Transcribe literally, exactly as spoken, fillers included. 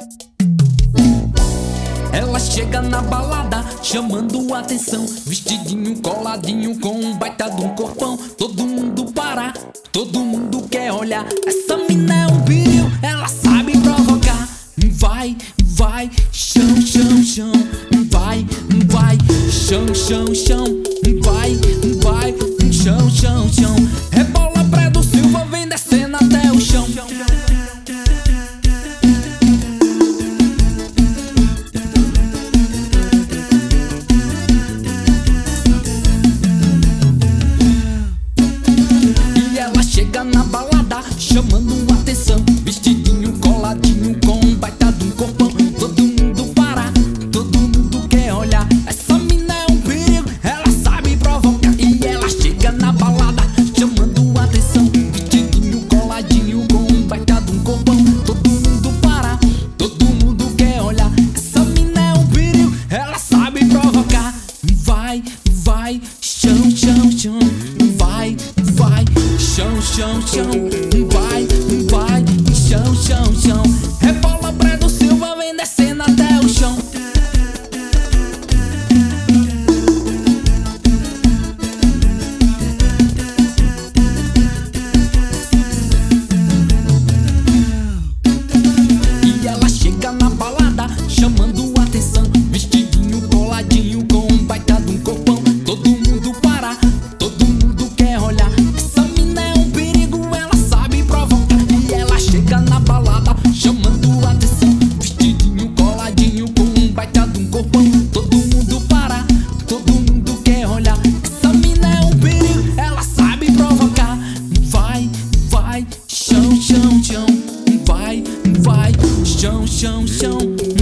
Ela chega na balada, chamando atenção, vestidinho coladinho com um baita de um corpão. Todo mundo para, todo mundo quer olhar. Essa mina é um perigo, ela sabe provocar. Vai, vai, chão, chão, chão. Vai, vai, chão, chão, chão. Vai, vai, chão, chão, chão. Rebola Fredo Silva, vem descendo até o chão. Chega na balada, chamando atenção, vestidinho coladinho com um baita de um corpão. Todo mundo para, todo mundo quer olhar. Essa mina é um perigo, ela sabe provocar. E ela chega na balada, chamando atenção, vestidinho coladinho com um baita de um corpão. Todo mundo para, todo mundo quer olhar. Essa mina é um perigo, ela sabe provocar. Vai, vai, chão, chão, chão. Vai, vai, chão, chão, chão. Vai, vai, chão, chão, chão. Rebola Fredo Silva, vem descendo até o chão. E ela chega na balada, chamando atenção, vestidinho coladinho com um baita de um corpão. Todo mundo para, todo mundo quer olhar. Essa mina é um perigo, ela sabe provocar. E ela chega na balada, chamando atenção, vestidinho coladinho com um baita de um corpão. Todo mundo para, todo mundo quer olhar. Essa mina é um perigo, ela sabe provocar. Vai, vai, chão, chão, chão. Vai, vai, chão, chão, chão.